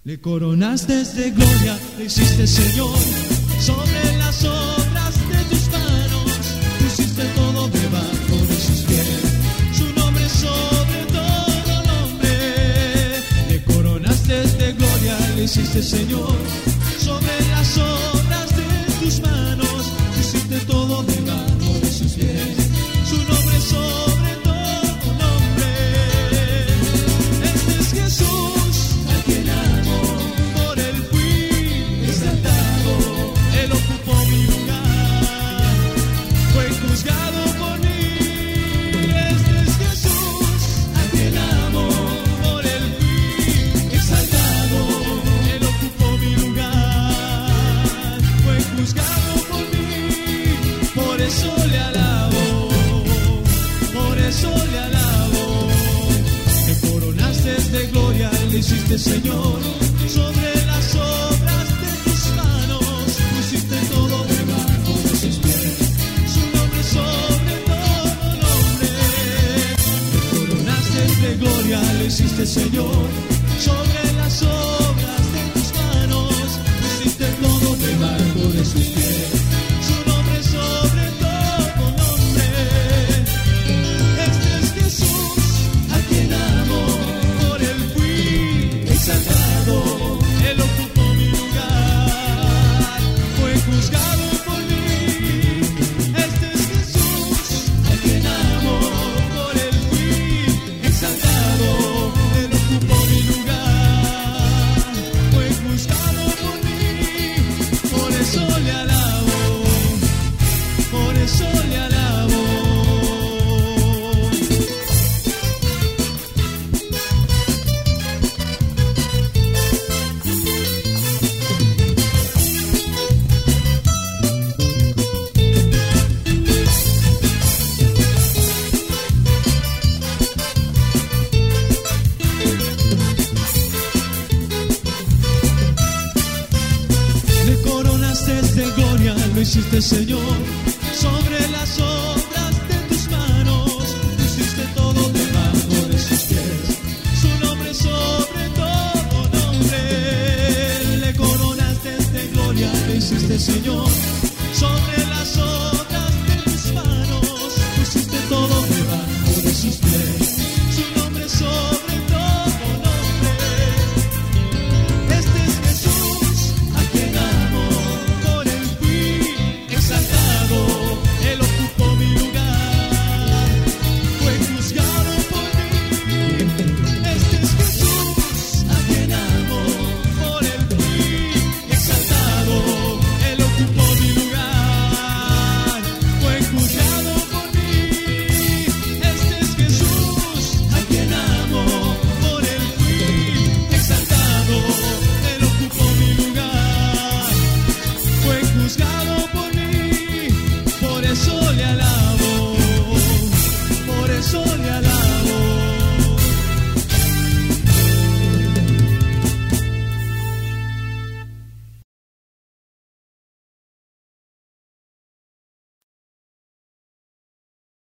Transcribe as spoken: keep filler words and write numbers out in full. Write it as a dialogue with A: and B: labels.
A: Le coronaste de gloria, le hiciste Señor, sobre las obras de tus manos, pusiste todo debajo de sus pies, su nombre sobre todo nombre. Le coronaste de gloria, le hiciste Señor, sobre las obras de tus manos, pusiste todo debajo de sus pies, su nombre sobre todo nombre. Este es Jesús, a quien amo, por él fui exaltado, él ocupó mi lugar, fue juzgado por mí. Este es Jesús, a quien amo, por él fui exaltado, él ocupó mi lugar, fue juzgado por mí. Por eso le alabo, por eso le alabo. Me coronaste de gloria, le hiciste Señor, sobre las obras de tus manos, pusiste todo debajo de sus pies, su nombre sobre todo nombre. Me coronaste de gloria, le hiciste Señor, sobre las obras de tus manos, pusiste todo debajo de sus pies, su nombre sobre todo nombre. Este es Jesús, a quien amo, por él fui exaltado, él ocupó mi lugar, fue juzgado por mí. Este es Jesús, a quien amo, por él fui exaltado, él ocupó mi lugar, fue juzgado por mí. Por eso le alabo, por eso le alabo. Le coronaste de gloria, lo hiciste Señor, sobre las obras de tus manos, pusiste todo debajo de sus pies, su nombre sobre todo nombre. Le coronaste de gloria, lo hiciste Señor, sobre las obras de tus manos, pusiste todo debajo de sus pies, su nombre sobre todo nombre. Este es Jesús, a quien amo, por él fui exaltado, él ocupó mi lugar, fue juzgado por mí. Este es Jesús, a quien amo, por él fui exaltado, él ocupó mi lugar, fue juzgado por mí. Este es Jesús, a quien amo, por él fui exaltado, él ocupó mi lugar, fue juzgado